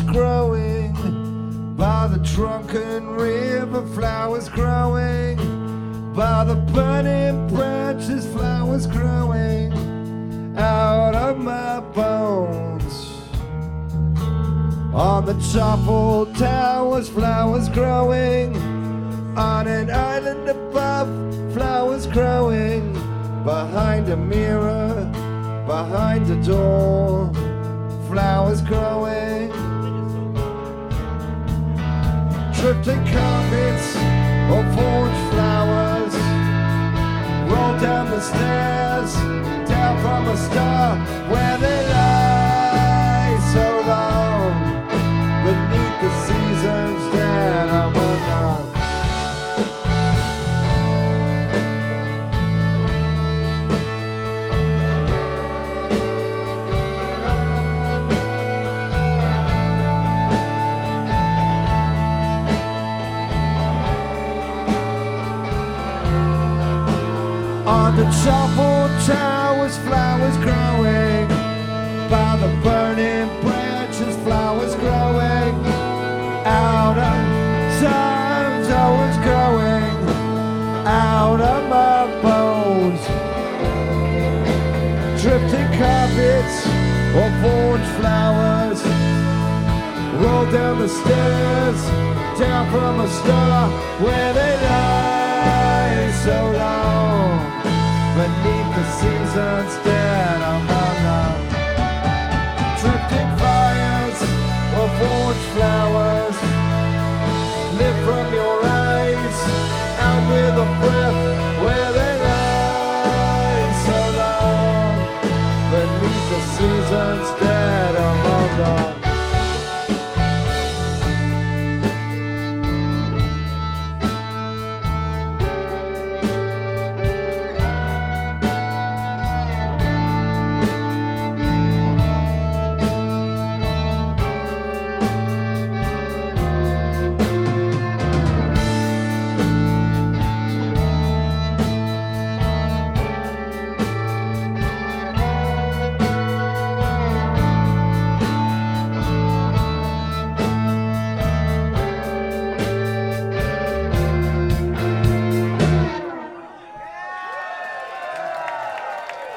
growing by the drunken river, flowers growing by the burning branches, flowers growing out of my bones. On the toppled towers, flowers growing on an island above, flowers growing behind a mirror, behind a door, flowers growing. Drifting carpets of orange flowers roll down the stairs, down from a star where they lie so long beneath the seasons that I'm undone. On the toppled towers, flowers growing by the burning branches, flowers growing out of time, flowers growing out of my bones. Drifting carpets of orange flowers roll down the stairs, down from a star where they lie so long beneath the seasons that I'm